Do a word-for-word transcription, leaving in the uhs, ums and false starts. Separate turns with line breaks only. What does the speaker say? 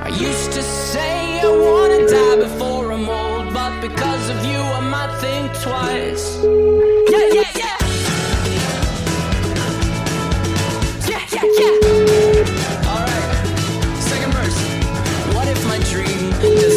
I used to say I wanna die before I'm old, but because of you I might think twice. Yeah, yeah, yeah. Yeah, yeah, yeah. Alright, second verse. What if my dream does